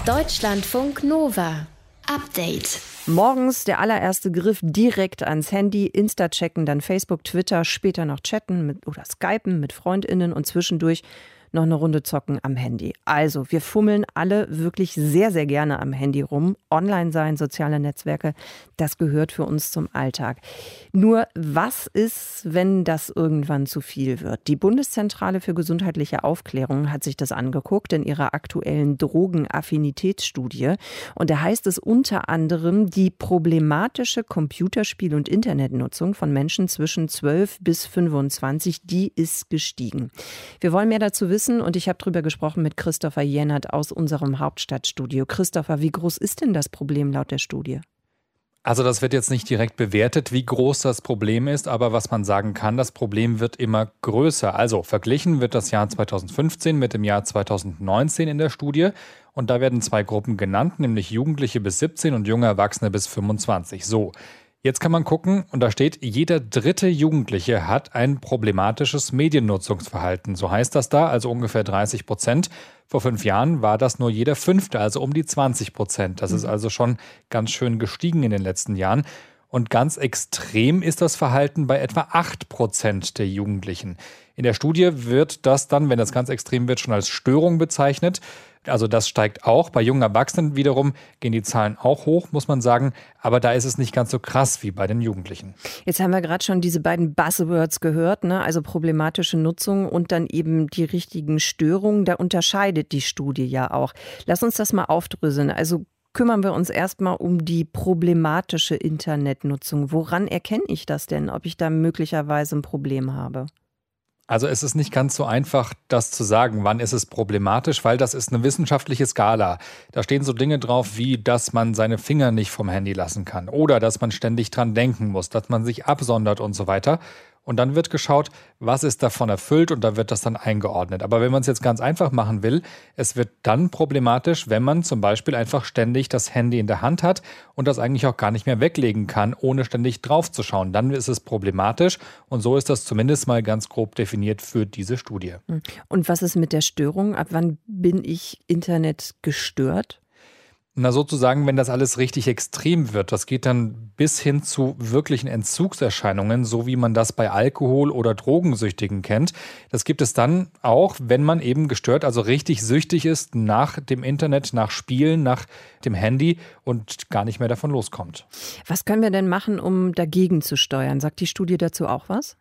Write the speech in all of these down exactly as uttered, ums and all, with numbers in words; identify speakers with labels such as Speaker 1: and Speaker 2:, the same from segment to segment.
Speaker 1: Deutschlandfunk Nova. Update.
Speaker 2: Morgens der allererste Griff direkt ans Handy, Insta checken, dann Facebook, Twitter, später noch chatten mit, oder Skypen mit FreundInnen und zwischendurch noch eine Runde zocken am Handy. Also, wir fummeln alle wirklich sehr, sehr gerne am Handy rum. Online sein, soziale Netzwerke, das gehört für uns zum Alltag. Nur, was ist, wenn das irgendwann zu viel wird? Die Bundeszentrale für gesundheitliche Aufklärung hat sich das angeguckt in ihrer aktuellen Drogenaffinitätsstudie. Und da heißt es unter anderem, die problematische Computerspiel- und Internetnutzung von Menschen zwischen zwölf bis fünfundzwanzig, die ist gestiegen. Wir wollen mehr dazu wissen. Und ich habe darüber gesprochen mit Christopher Jennert aus unserem Hauptstadtstudio. Christopher, wie groß ist denn das Problem laut der Studie?
Speaker 3: Also das wird jetzt nicht direkt bewertet, wie groß das Problem ist, aber was man sagen kann, das Problem wird immer größer. Also verglichen wird das Jahr zweitausendfünfzehn mit dem Jahr zweitausendneunzehn in der Studie. Und da werden zwei Gruppen genannt, nämlich Jugendliche bis siebzehn und junge Erwachsene bis fünfundzwanzig. So. Jetzt kann man gucken, und da steht, jeder dritte Jugendliche hat ein problematisches Mediennutzungsverhalten. So heißt das da, also ungefähr dreißig Prozent. Vor fünf Jahren war das nur jeder Fünfte, also um die zwanzig Prozent. Das ist also schon ganz schön gestiegen in den letzten Jahren. Und ganz extrem ist das Verhalten bei etwa acht Prozent der Jugendlichen. In der Studie wird das dann, wenn das ganz extrem wird, schon als Störung bezeichnet. Also das steigt auch. Bei jungen Erwachsenen wiederum gehen die Zahlen auch hoch, muss man sagen. Aber da ist es nicht ganz so krass wie bei den Jugendlichen.
Speaker 2: Jetzt haben wir gerade schon diese beiden Buzzwords gehört, ne? Also problematische Nutzung und dann eben die richtigen Störungen. Da unterscheidet die Studie ja auch. Lass uns das mal aufdröseln. Also kümmern wir uns erstmal um die problematische Internetnutzung. Woran erkenne ich das denn, ob ich da möglicherweise ein Problem habe?
Speaker 3: Also es ist nicht ganz so einfach, das zu sagen, wann ist es problematisch, weil das ist eine wissenschaftliche Skala. Da stehen so Dinge drauf, wie dass man seine Finger nicht vom Handy lassen kann oder dass man ständig dran denken muss, dass man sich absondert und so weiter. Und dann wird geschaut, was ist davon erfüllt und da wird das dann eingeordnet. Aber wenn man es jetzt ganz einfach machen will, es wird dann problematisch, wenn man zum Beispiel einfach ständig das Handy in der Hand hat und das eigentlich auch gar nicht mehr weglegen kann, ohne ständig drauf zu schauen. Dann ist es problematisch und so ist das zumindest mal ganz grob definiert für diese Studie.
Speaker 2: Und was ist mit der Störung? Ab wann bin ich Internet gestört?
Speaker 3: Na sozusagen, wenn das alles richtig extrem wird, das geht dann bis hin zu wirklichen Entzugserscheinungen, so wie man das bei Alkohol- oder Drogensüchtigen kennt. Das gibt es dann auch, wenn man eben gestört, also richtig süchtig ist nach dem Internet, nach Spielen, nach dem Handy und gar nicht mehr davon loskommt.
Speaker 2: Was können wir denn machen, um dagegen zu steuern? Sagt die Studie dazu auch was?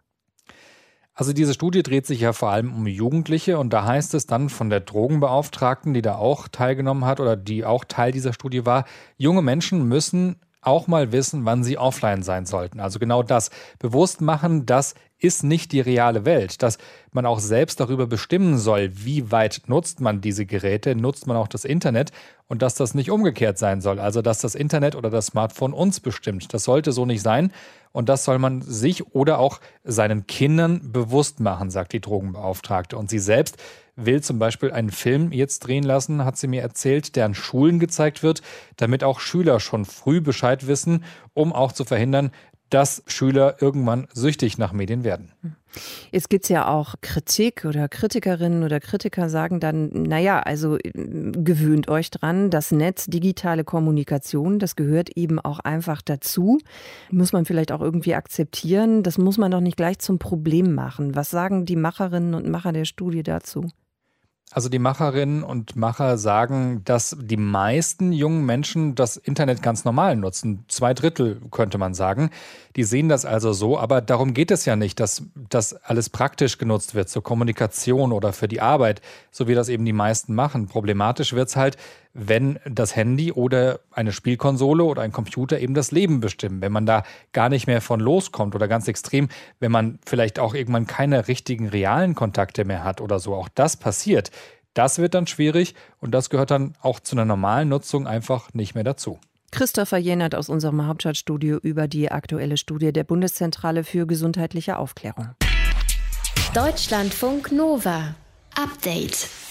Speaker 3: Also diese Studie dreht sich ja vor allem um Jugendliche und da heißt es dann von der Drogenbeauftragten, die da auch teilgenommen hat oder die auch Teil dieser Studie war, junge Menschen müssen auch mal wissen, wann sie offline sein sollten. Also genau das. Bewusst machen, das ist nicht die reale Welt. Dass man auch selbst darüber bestimmen soll, wie weit nutzt man diese Geräte, nutzt man auch das Internet und dass das nicht umgekehrt sein soll. Also dass das Internet oder das Smartphone uns bestimmt. Das sollte so nicht sein und das soll man sich oder auch seinen Kindern bewusst machen, sagt die Drogenbeauftragte. Und sie selbst will zum Beispiel einen Film jetzt drehen lassen, hat sie mir erzählt, der an Schulen gezeigt wird, damit auch Schüler schon früh Bescheid wissen, um auch zu verhindern, dass Schüler irgendwann süchtig nach Medien werden.
Speaker 2: Jetzt gibt es ja auch Kritik oder Kritikerinnen oder Kritiker sagen dann, naja, also gewöhnt euch dran, das Netz, digitale Kommunikation, das gehört eben auch einfach dazu. Muss man vielleicht auch irgendwie akzeptieren. Das muss man doch nicht gleich zum Problem machen. Was sagen die Macherinnen und Macher der Studie dazu?
Speaker 3: Also die Macherinnen und Macher sagen, dass die meisten jungen Menschen das Internet ganz normal nutzen. Zwei Drittel könnte man sagen. Die sehen das also so, aber darum geht es ja nicht, dass das alles praktisch genutzt wird zur Kommunikation oder für die Arbeit, so wie das eben die meisten machen. Problematisch wird es halt, wenn das Handy oder eine Spielkonsole oder ein Computer eben das Leben bestimmen. Wenn man da gar nicht mehr von loskommt oder ganz extrem, wenn man vielleicht auch irgendwann keine richtigen realen Kontakte mehr hat oder so. Auch das passiert. Das wird dann schwierig und das gehört dann auch zu einer normalen Nutzung einfach nicht mehr dazu.
Speaker 2: Christopher Jennert aus unserem Hauptstadtstudio über die aktuelle Studie der Bundeszentrale für gesundheitliche Aufklärung.
Speaker 1: Deutschlandfunk Nova. Update.